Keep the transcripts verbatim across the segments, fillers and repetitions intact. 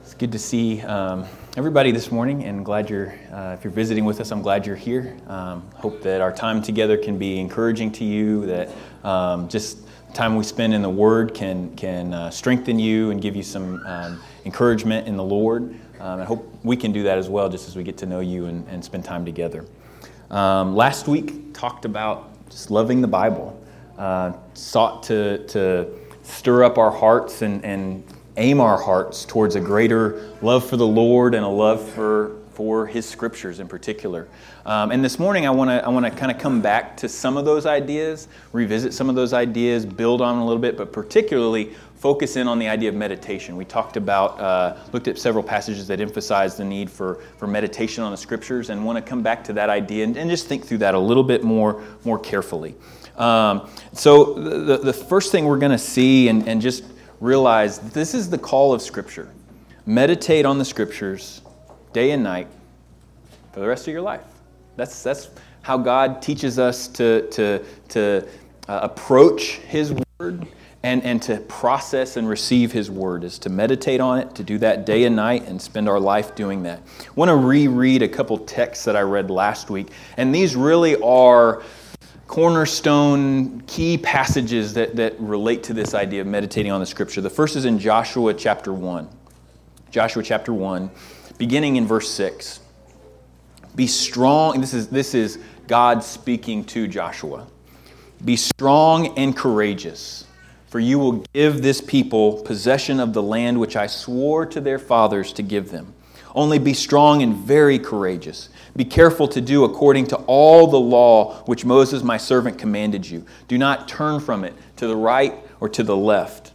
Good to see um, everybody this morning, and glad you're, uh, if you're visiting with us, I'm glad you're here. Um, hope that our time together can be encouraging to you, that um, just the time we spend in the Word can can uh, strengthen you and give you some um, encouragement in the Lord. Um, I hope we can do that as well, just as we get to know you and, and spend time together. Um, last week, talked about just loving the Bible, uh, sought to, to stir up our hearts and, and aim our hearts towards a greater love for the Lord and a love for, for His Scriptures in particular. Um, and this morning I want to I want to kind of come back to some of those ideas, revisit some of those ideas, build on them a little bit, but particularly focus in on the idea of meditation. We talked about, uh, looked at several passages that emphasize the need for, for meditation on the Scriptures, and want to come back to that idea and, and just think through that a little bit more, more carefully. Um, so the, the first thing we're going to see and, and just realize this is the call of Scripture. Meditate on the Scriptures day and night for the rest of your life. That's that's how God teaches us to to to uh, approach His Word and and to process and receive His Word, is to meditate on it, to do that day and night, and spend our life doing that. I want to reread a couple texts that I read last week, and these really are cornerstone key passages that, that relate to this idea of meditating on the Scripture. The first is in Joshua chapter one. Joshua chapter one, beginning in verse six. Be strong, this is this is God speaking to Joshua. Be strong and courageous, for you will give this people possession of the land which I swore to their fathers to give them. Only be strong and very courageous. Be careful to do according to all the law which Moses my servant commanded you. Do not turn from it to the right or to the left,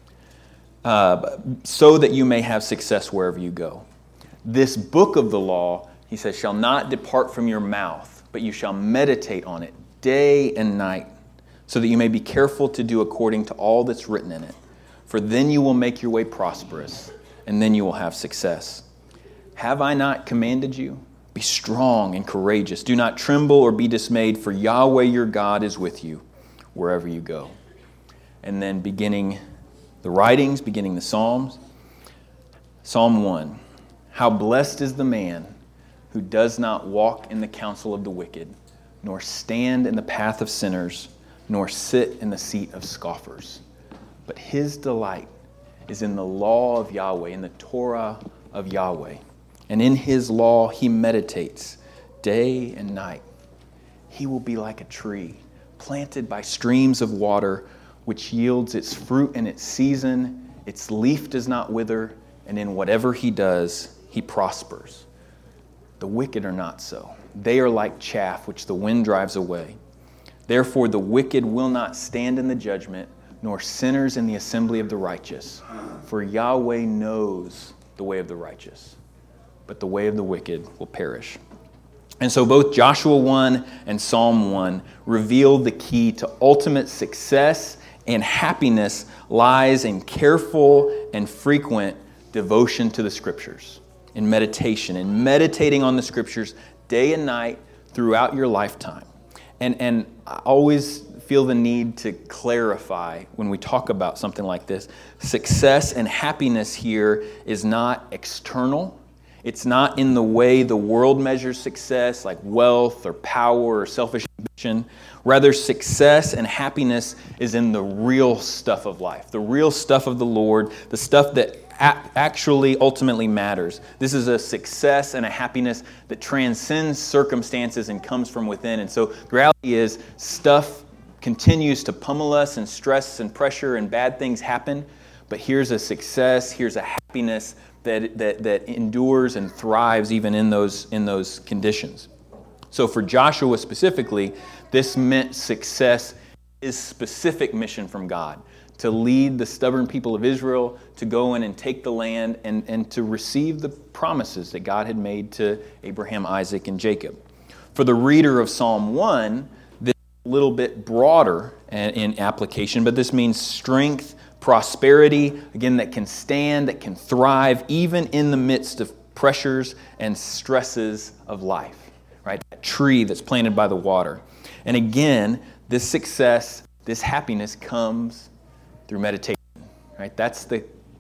uh, so that you may have success wherever you go. This book of the law, he says, shall not depart from your mouth, but you shall meditate on it day and night, so that you may be careful to do according to all that's written in it. For then you will make your way prosperous, and then you will have success. Have I not commanded you? Be strong and courageous. Do not tremble or be dismayed, for Yahweh your God is with you wherever you go. And then beginning the writings, beginning the Psalms. Psalm one. How blessed is the man who does not walk in the counsel of the wicked, nor stand in the path of sinners, nor sit in the seat of scoffers. But his delight is in the law of Yahweh, in the Torah of Yahweh. And in his law he meditates day and night. He will be like a tree planted by streams of water, which yields its fruit in its season. Its leaf does not wither, and in whatever he does, he prospers. The wicked are not so. They are like chaff which the wind drives away. Therefore the wicked will not stand in the judgment, nor sinners in the assembly of the righteous. For Yahweh knows the way of the righteous, but the way of the wicked will perish. And so both Joshua one and Psalm one reveal the key to ultimate success and happiness lies in careful and frequent devotion to the Scriptures, in meditation, in meditating on the Scriptures day and night throughout your lifetime. And, and I always feel the need to clarify when we talk about something like this. Success and happiness here is not external. It's not in the way the world measures success, like wealth or power or selfish ambition. Rather, success and happiness is in the real stuff of life, the real stuff of the Lord, the stuff that a- actually ultimately matters. This is a success and a happiness that transcends circumstances and comes from within. And so the reality is stuff continues to pummel us, and stress and pressure and bad things happen. But here's a success, here's a happiness that that that endures and thrives even in those in those conditions. So for Joshua specifically, this meant success, his specific mission from God, to lead the stubborn people of Israel to go in and take the land and, and to receive the promises that God had made to Abraham, Isaac, and Jacob. For the reader of Psalm one, this is a little bit broader in application, but this means strength, prosperity, again, that can stand, that can thrive, even in the midst of pressures and stresses of life, right? That tree that's planted by the water. And again, this success, this happiness comes through meditation, right? That's the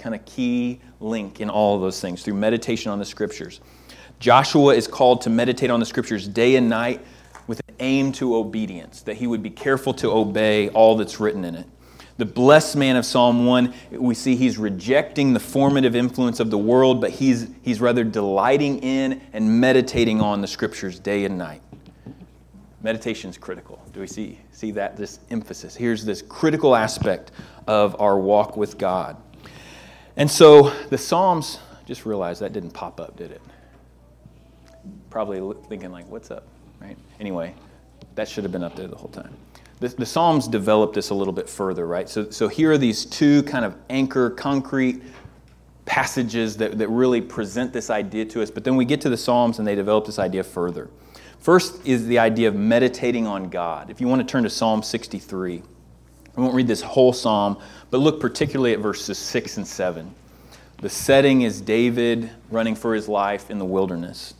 kind of key link in all of those things through meditation on the Scriptures. Joshua is called to meditate on the Scriptures day and night with an aim to obedience, that he would be careful to obey all that's written in it. The blessed man of Psalm one, we see he's rejecting the formative influence of the world, but he's, he's rather delighting in and meditating on the Scriptures day and night. Meditation is critical. Do we see, see that, this emphasis? Here's this critical aspect of our walk with God. And so the Psalms, just realized that didn't pop up, did it? Probably thinking like, what's up, right? Anyway, that should have been up there the whole time. The, the Psalms develop this a little bit further, right? So, so here are these two kind of anchor, concrete passages that, that really present this idea to us. But then we get to the Psalms and they develop this idea further. First is the idea of meditating on God. If you want to turn to Psalm sixty-three, I won't read this whole psalm, but look particularly at verses six and seven. The setting is David running for his life in the wilderness.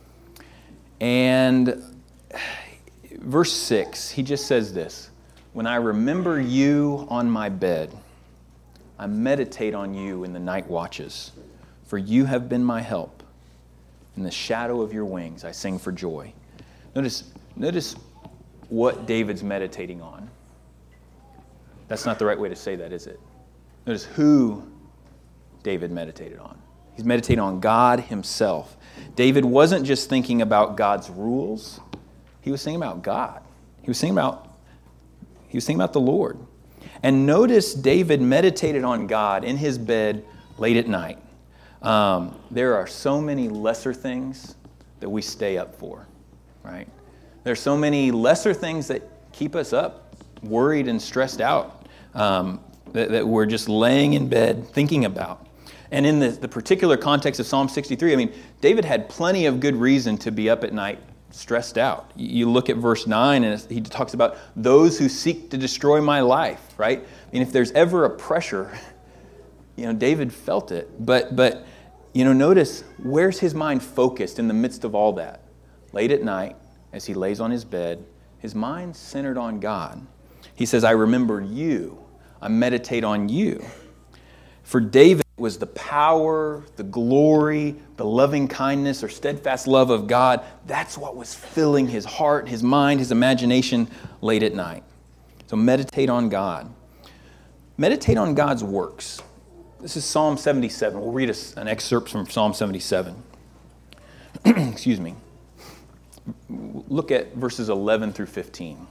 And verse six, he just says this, "When I remember you on my bed, I meditate on you in the night watches, for you have been my help. In the shadow of your wings I sing for joy." Notice, notice what David's meditating on. That's not the right way to say that, is it? Notice who David meditated on. He's meditating on God himself. David wasn't just thinking about God's rules. He was thinking about God. He was thinking about, he was thinking about the Lord. And notice David meditated on God in his bed late at night. Um, there are so many lesser things that we stay up for, right? There are so many lesser things that keep us up, worried and stressed out, um, that, that we're just laying in bed thinking about. And in the, the particular context of Psalm sixty-three, I mean, David had plenty of good reason to be up at night stressed out. You look at verse nine, and he talks about those who seek to destroy my life, right? I mean, if there's ever a pressure, you know, David felt it. But, but you know, notice, where's his mind focused in the midst of all that? Late at night, as he lays on his bed, his mind's centered on God. He says, I remember you. I meditate on you. For David, it was the power, the glory, the loving kindness or steadfast love of God. That's what was filling his heart, his mind, his imagination late at night. So meditate on God. Meditate on God's works. This is Psalm seventy-seven. We'll read a, an excerpt from Psalm seventy-seven. Excuse me. Look at verses eleven through fifteen.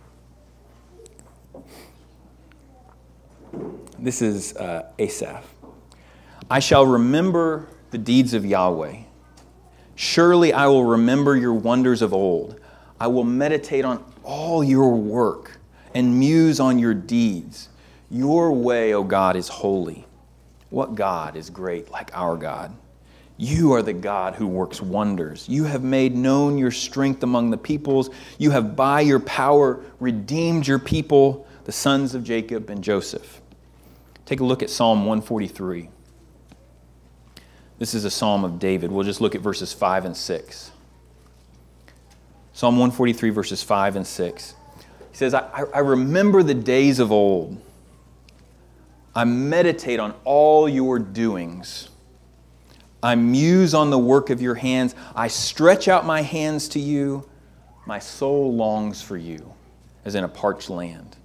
This is uh, Asaph. I shall remember the deeds of Yahweh. Surely I will remember your wonders of old. I will meditate on all your work and muse on your deeds. Your way, O God, is holy. What God is great like our God? You are the God who works wonders. You have made known your strength among the peoples. You have by your power redeemed your people, the sons of Jacob and Joseph. Take a look at Psalm one forty-three. This is a psalm of David. We'll just look at verses five and six. Psalm one forty-three, verses five and six. He says, I, I remember the days of old. I meditate on all your doings. I muse on the work of your hands. I stretch out my hands to you. My soul longs for you, as in a parched land.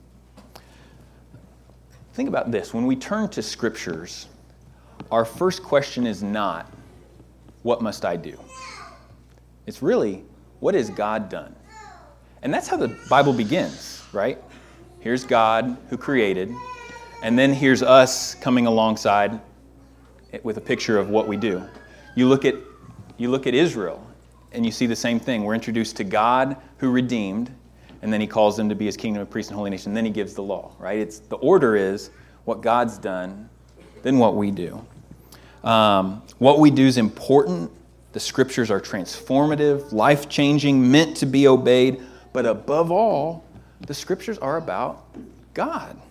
Think about this. When we turn to scriptures, our first question is not, what must I do? It's really, what has God done? And that's how the Bible begins, right? Here's God who created, and then here's us coming alongside with a picture of what we do. You look at, you look at Israel, and you see the same thing. We're introduced to God who redeemed, and then he calls them to be his kingdom of priests and holy nation, and then he gives the law, right? It's the order is what God's done, then what we do. Um, what we do is important. The scriptures are transformative, life-changing, meant to be obeyed. But above all, the scriptures are about God.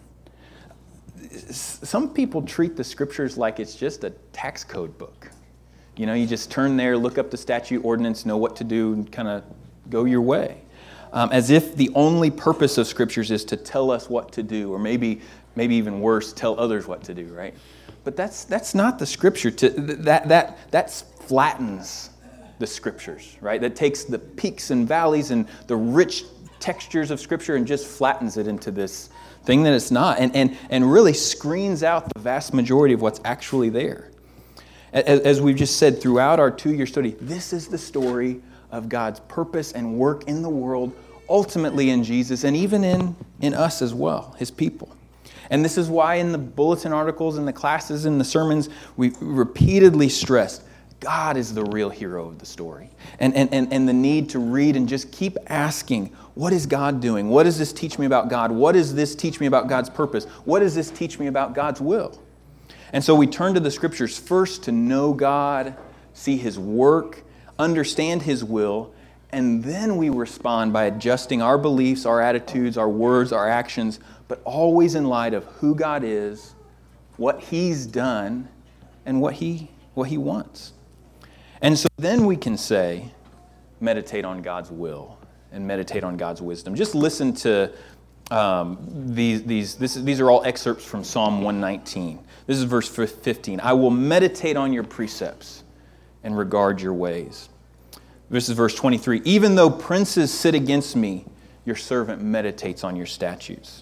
Some people treat the scriptures like it's just a tax code book. You know, you just turn there, look up the statute, ordinance, know what to do, and kind of go your way. Um, as if the only purpose of scriptures is to tell us what to do, or maybe maybe even worse, tell others what to do, right? But that's that's not the Scripture. To that that that flattens the Scriptures, right? That takes the peaks and valleys and the rich textures of Scripture and just flattens it into this thing that it's not, and and and really screens out the vast majority of what's actually there. As, as we've just said throughout our two-year study, this is the story of God's purpose and work in the world, ultimately in Jesus, and even in, in us as well, His people. And this is why in the bulletin articles, in the classes, in the sermons, we repeatedly stressed God is the real hero of the story. And, and, and, and the need to read and just keep asking, what is God doing? What does this teach me about God? What does this teach me about God's purpose? What does this teach me about God's will? And so we turn to the Scriptures first to know God, see His work, understand His will, and then we respond by adjusting our beliefs, our attitudes, our words, our actions, but always in light of who God is, what He's done, and what He what He wants. And so then we can say, meditate on God's will and meditate on God's wisdom. Just listen to um, these. These this, these are all excerpts from Psalm one nineteen. This is verse fifteen. I will meditate on your precepts and regard your ways. This is verse twenty-three. Even though princes sit against me, your servant meditates on your statutes.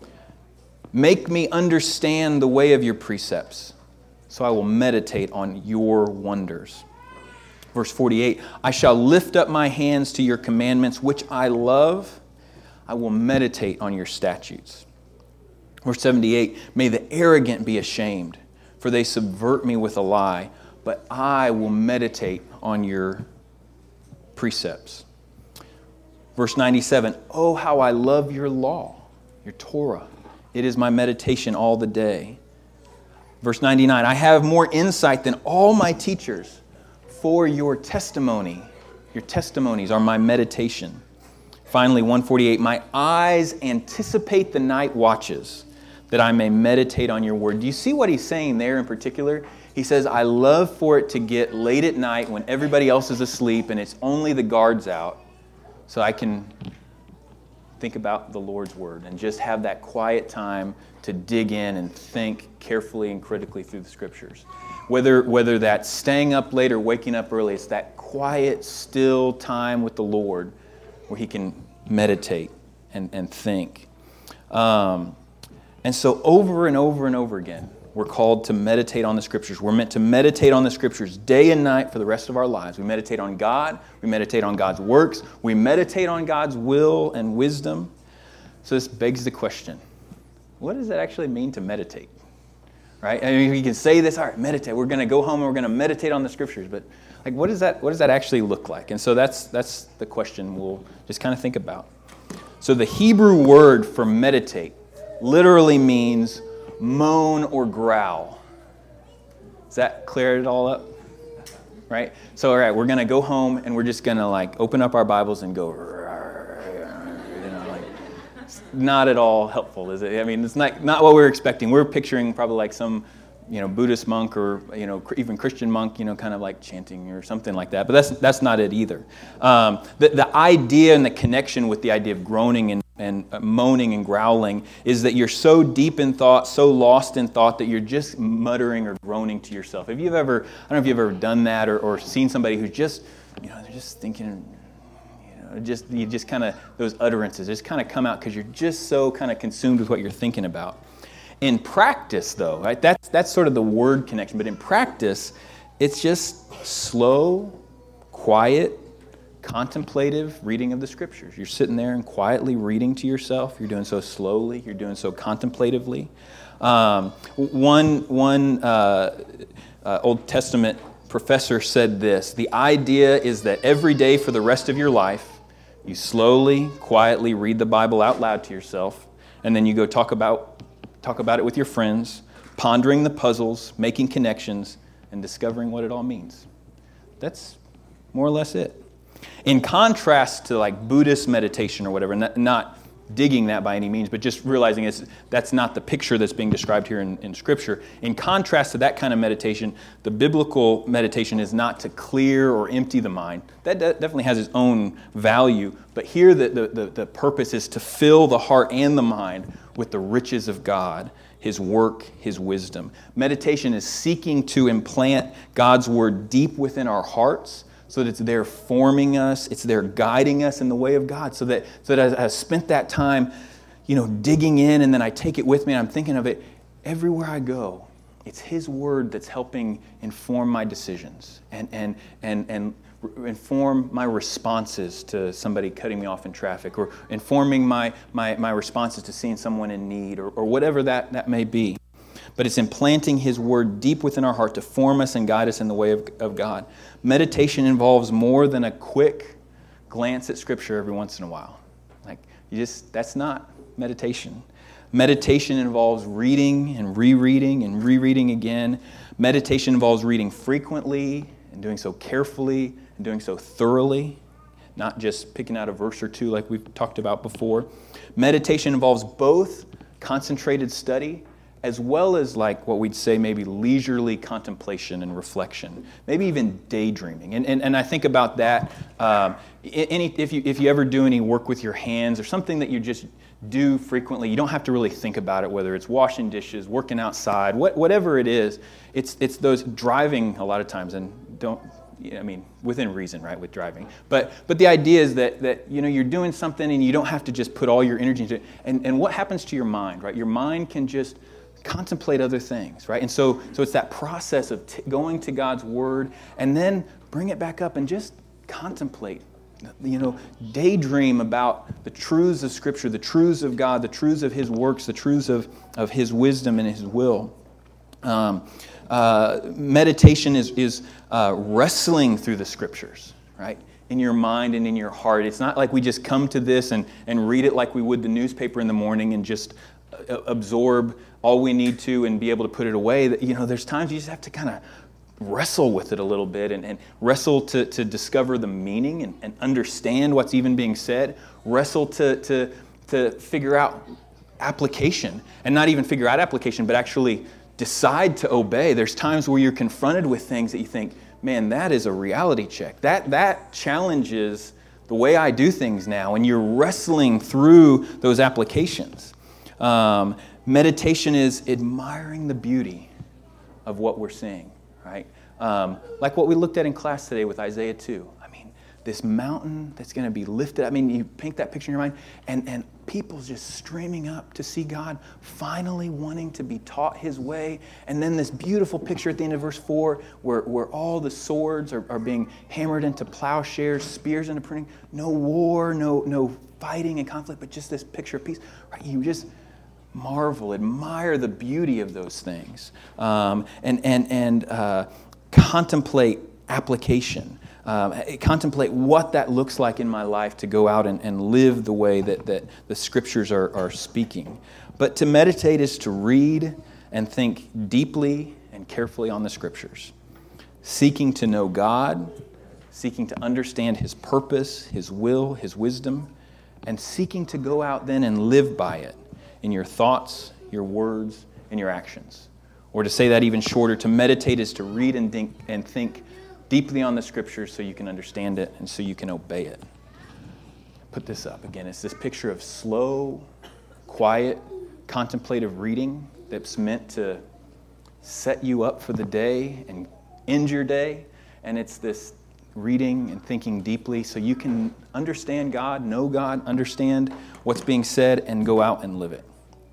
Make me understand the way of your precepts, so I will meditate on your wonders. Verse forty-eight, I shall lift up my hands to your commandments, which I love. I will meditate on your statutes. Verse seventy-eight, may the arrogant be ashamed, for they subvert me with a lie, but I will meditate on your precepts. Verse ninety-seven, oh, how I love your law, your Torah. It is my meditation all the day. Verse ninety-nine, I have more insight than all my teachers, for your testimony, your testimonies are my meditation. Finally, one forty-eight, my eyes anticipate the night watches, that I may meditate on your word. Do you see what he's saying there in particular? He says, I love for it to get late at night when everybody else is asleep and it's only the guards out, so I can think about the Lord's word and just have that quiet time to dig in and think carefully and critically through the Scriptures. Whether, whether that's staying up late or waking up early, it's that quiet, still time with the Lord where He can meditate and, and think. Um, and so over and over and over again, we're called to meditate on the Scriptures. We're meant to meditate on the Scriptures day and night for the rest of our lives. We meditate on God. We meditate on God's works. We meditate on God's will and wisdom. So this begs the question, what does that actually mean to meditate? Right? I mean, we can say this, all right, meditate. We're going to go home and we're going to meditate on the Scriptures. But like, what does that what does that actually look like? And so that's that's the question we'll just kind of think about. So the Hebrew word for meditate literally means moan or growl. Does that clear it all up? Right? So, all right, we're going to go home and we're just going to like open up our Bibles and go, you know, like, it's not at all helpful, is it? I mean, it's not, not what we're expecting. We're picturing probably like some, you know, Buddhist monk or, you know, even Christian monk, you know, kind of like chanting or something like that. But that's that's not it either. Um, the, the idea and the connection with the idea of groaning and and moaning and growling is that you're so deep in thought, so lost in thought that you're just muttering or groaning to yourself. Have you ever, I don't know if you've ever done that or, or seen somebody who's just, you know, they're just thinking, you know, just you just kind of, those utterances just kind of come out because you're just so kind of consumed with what you're thinking about. In practice, though, right, that's, that's sort of the word connection, but in practice, it's just slow, quiet, contemplative reading of the Scriptures. You're sitting there and quietly reading to yourself. You're doing so slowly. You're doing so contemplatively. Um, one one uh, uh, Old Testament professor said this: the idea is that every day for the rest of your life, you slowly, quietly read the Bible out loud to yourself, and then you go talk about talk about it with your friends, pondering the puzzles, making connections, and discovering what it all means. That's more or less it. In contrast to like Buddhist meditation or whatever, not, not digging that by any means, but just realizing it's, that's not the picture that's being described here in, in Scripture. In contrast to that kind of meditation, the biblical meditation is not to clear or empty the mind. That de- definitely has its own value, but here the, the, the, the purpose is to fill the heart and the mind with the riches of God, his work, his wisdom. Meditation is seeking to implant God's word deep within our hearts so that it's there forming us, it's there guiding us in the way of God, so that, so that I, I spent that time, you know, digging in, and then I take it with me and I'm thinking of it everywhere I go. It's his word that's helping inform my decisions and and and and inform my responses to somebody cutting me off in traffic, or informing my my, my responses to seeing someone in need, or, or whatever that, that may be. But it's implanting his word deep within our heart to form us and guide us in the way of, of God. Meditation involves more than a quick glance at Scripture every once in a while. Like, you just, that's not meditation. Meditation involves reading and rereading and rereading again. Meditation involves reading frequently and doing so carefully and doing so thoroughly, not just picking out a verse or two like we've talked about before. Meditation involves both concentrated study as well as, like what we'd say, maybe leisurely contemplation and reflection, maybe even daydreaming. And and, and I think about that. Um, any if you if you ever do any work with your hands or something that you just do frequently, you don't have to really think about it, whether it's washing dishes, working outside, what, whatever it is. It's it's those driving a lot of times, and don't, I mean, within reason, right, with driving. But but the idea is that, that you know, you're doing something and you don't have to just put all your energy into it. And, and what happens to your mind, right? Your mind can just contemplate other things, right? And so so it's that process of t- going to God's Word and then bring it back up and just contemplate. You know, daydream about the truths of Scripture, the truths of God, the truths of his works, the truths of, of his wisdom and his will. Um, uh, meditation is, is uh, wrestling through the Scriptures, right? In your mind and in your heart. It's not like we just come to this and, and read it like we would the newspaper in the morning and just uh, absorb all we need to and be able to put it away. That, you know, there's times you just have to kind of wrestle with it a little bit and, and wrestle to, to discover the meaning and, and understand what's even being said. Wrestle to, to, to figure out application, and not even figure out application, but actually decide to obey. There's times where you're confronted with things that you think, man, that is a reality check. That, that challenges the way I do things now, and you're wrestling through those applications. Um, meditation is admiring the beauty of what we're seeing. Right? Um, like what we looked at in class today with Isaiah two. I mean, this mountain that's going to be lifted. I mean, you paint that picture in your mind, and, and people just streaming up to see God, finally wanting to be taught his way. And then this beautiful picture at the end of verse four where, where all the swords are, are being hammered into plowshares, spears into pruning. No war, no, no fighting and conflict, but just this picture of peace. Right? You just marvel, admire the beauty of those things, um, and and and uh, contemplate application. Um, contemplate what that looks like in my life to go out and, and live the way that, that the Scriptures are, are speaking. But to meditate is to read and think deeply and carefully on the Scriptures, seeking to know God, seeking to understand his purpose, his will, his wisdom, and seeking to go out then and live by it in your thoughts, your words, and your actions. Or to say that even shorter, to meditate is to read and think, and think deeply on the Scriptures so you can understand it and so you can obey it. Put this up again. It's this picture of slow, quiet, contemplative reading that's meant to set you up for the day and end your day. And it's this reading and thinking deeply so you can understand God, know God, understand what's being said, and go out and live it.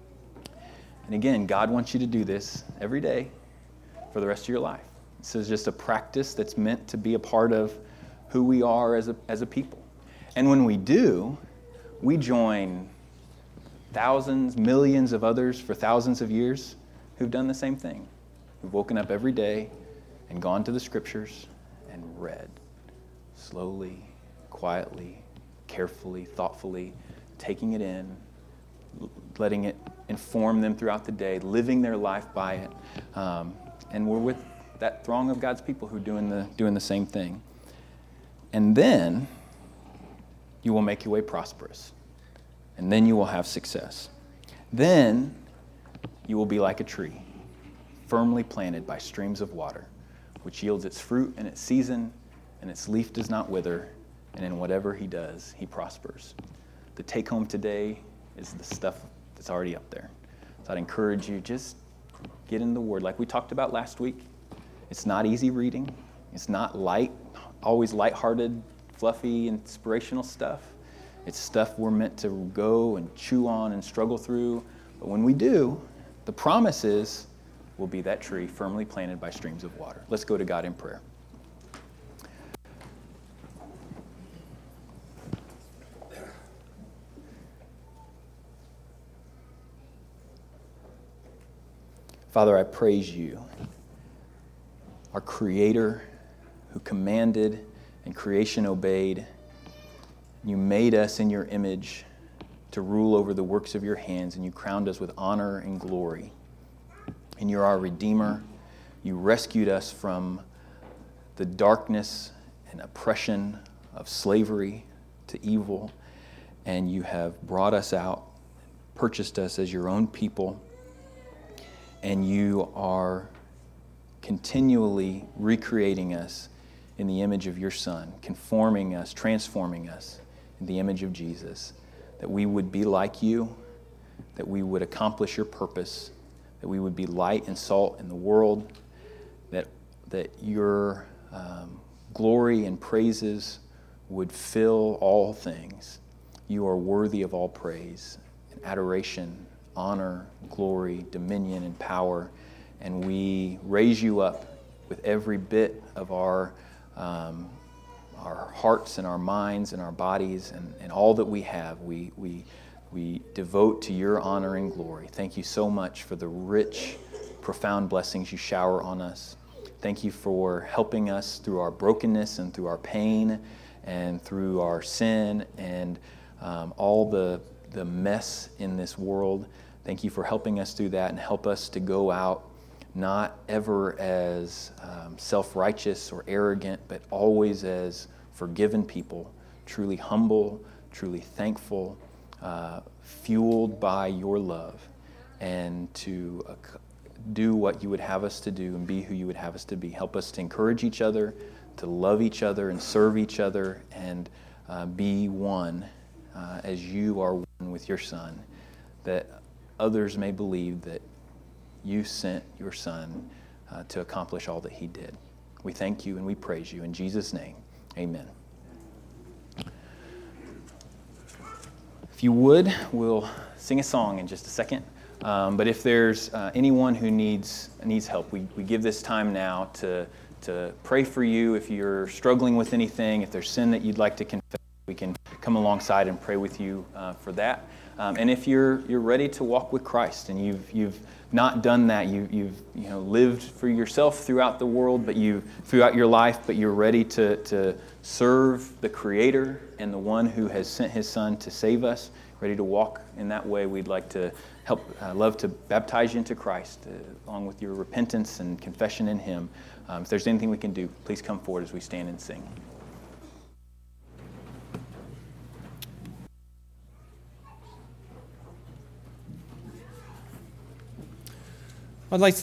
And again, God wants you to do this every day for the rest of your life. This is just a practice that's meant to be a part of who we are as a, as a people. And when we do, we join thousands, millions of others for thousands of years who've done the same thing. Who've woken up every day and gone to the Scriptures and read slowly, quietly, carefully, thoughtfully, taking it in, letting it inform them throughout the day, living their life by it. Um, and we're with that throng of God's people who are doing the, doing the same thing. And then you will make your way prosperous. And then you will have success. Then you will be like a tree, firmly planted by streams of water, which yields its fruit in its season, and its leaf does not wither, and in whatever he does, he prospers. The take home today is the stuff that's already up there. So I'd encourage you, just get in the Word. Like we talked about last week, it's not easy reading. It's not light, always lighthearted, fluffy, inspirational stuff. It's stuff we're meant to go and chew on and struggle through. But when we do, the promise is we'll be that tree firmly planted by streams of water. Let's go to God in prayer. Father, I praise you, our Creator who commanded and creation obeyed. You made us in your image to rule over the works of your hands, and you crowned us with honor and glory. And you're our Redeemer. You rescued us from the darkness and oppression of slavery to evil, and you have brought us out, purchased us as your own people, and you are continually recreating us in the image of your Son, conforming us, transforming us in the image of Jesus, that we would be like you, that we would accomplish your purpose, that we would be light and salt in the world, that, that your um, glory and praises would fill all things. You are worthy of all praise and adoration, honor, glory, dominion, and power, and we raise you up with every bit of our um, our hearts and our minds and our bodies and, and all that we have. We we we devote to your honor and glory. Thank you so much for the rich, profound blessings you shower on us. Thank you for helping us through our brokenness and through our pain and through our sin and um, all the the mess in this world. Thank you for helping us through that and help us to go out not ever as um, self-righteous or arrogant, but always as forgiven people, truly humble, truly thankful, uh, fueled by your love, and to uh, do what you would have us to do and be who you would have us to be. Help us to encourage each other, to love each other and serve each other, and uh, be one uh, as you are one with your Son, that others may believe that you sent your Son uh, to accomplish all that he did. We thank you and we praise you. In Jesus' name, amen. If you would, we'll sing a song in just a second. Um, but if there's uh, anyone who needs needs help, we, we give this time now to, to pray for you. If you're struggling with anything, if there's sin that you'd like to confess, we can come alongside and pray with you uh, for that. Um, and if you're you're ready to walk with Christ and you've you've not done that, you you've you know lived for yourself throughout the world, but you throughout your life, but you're ready to to serve the Creator and the one who has sent His Son to save us, ready to walk in that way, we'd like to help, uh, love to baptize you into Christ, uh, along with your repentance and confession in Him. Um, if there's anything we can do, please come forward as we stand and sing. I'd like to